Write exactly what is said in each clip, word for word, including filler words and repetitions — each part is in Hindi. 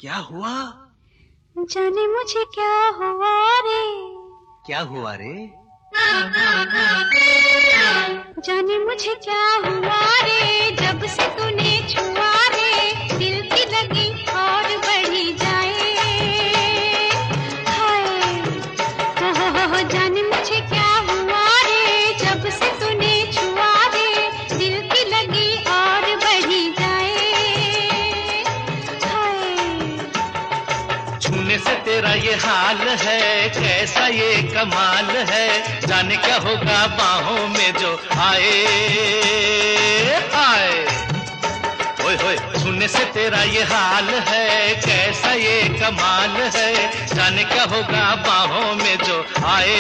क्या हुआ? जाने मुझे क्या हुआ रे। क्या हुआ रे? जाने मुझे क्या हुआ रे, जब से तूने छुआ रे, दिल की लगी और बढ़ी जाए। हाय हो हो हो, जाने मुझे क्या हुआ रे, जब से तूने छुआ रे, दिल की लगी और बढ़ी जाए। हाय छूने से तेरा ये हाल है, कैसा ये कमाल है, जाने क्या होगा बाहों में जो आए। आए ओए होए, छूने से तेरा ये हाल है, कैसा ये कमाल है, जाने क्या होगा बाहों में जो आए।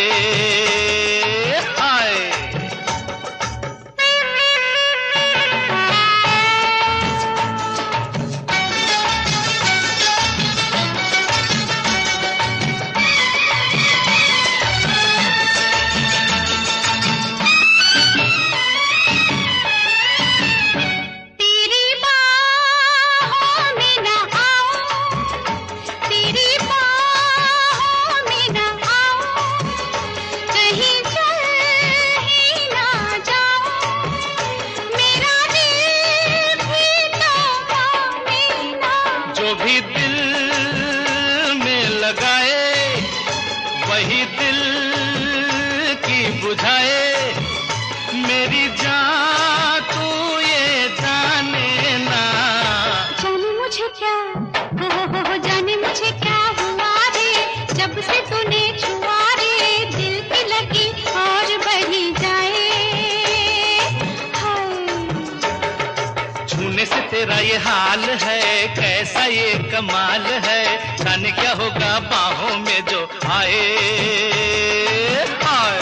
आए भी दिल में लगाए, वही दिल की बुझाए। मेरी जान तू ये जाने ना। जाने मुझे क्या हो हो हो, जाने मुझे क्या हुआ रे, जब से तूने छुआ रे, दिल की लगी और बढ़ी जाए। हाय छूने से तेरा ये हाल है, कैसा ये कमाल है, जाने क्या होगा बाहों में जो आए। आए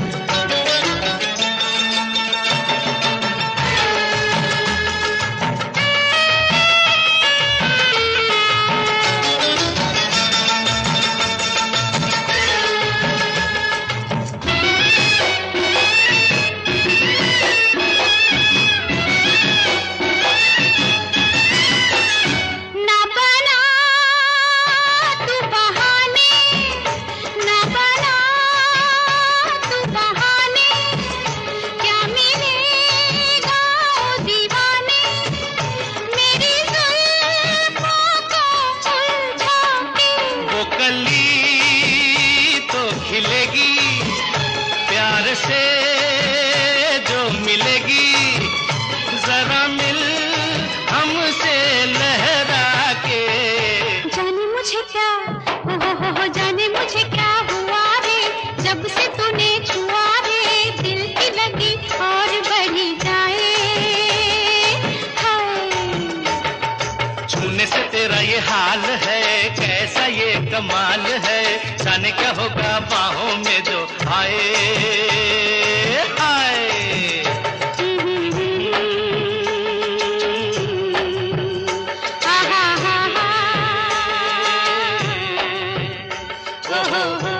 खिलेगी प्यार से जो मिलेगी, जरा मिल हमसे लहरा के। जाने मुझे क्या हो हो हो हो, जाने मुझे क्या हुआ रे, जब से तूने छुआ रे, दिल की लगी और बढ़ी जाए। हाय छूने से तेरा ये हाल है, कैसा ये कमाल है, जाने क्या होगा बाहों में जो आए। आए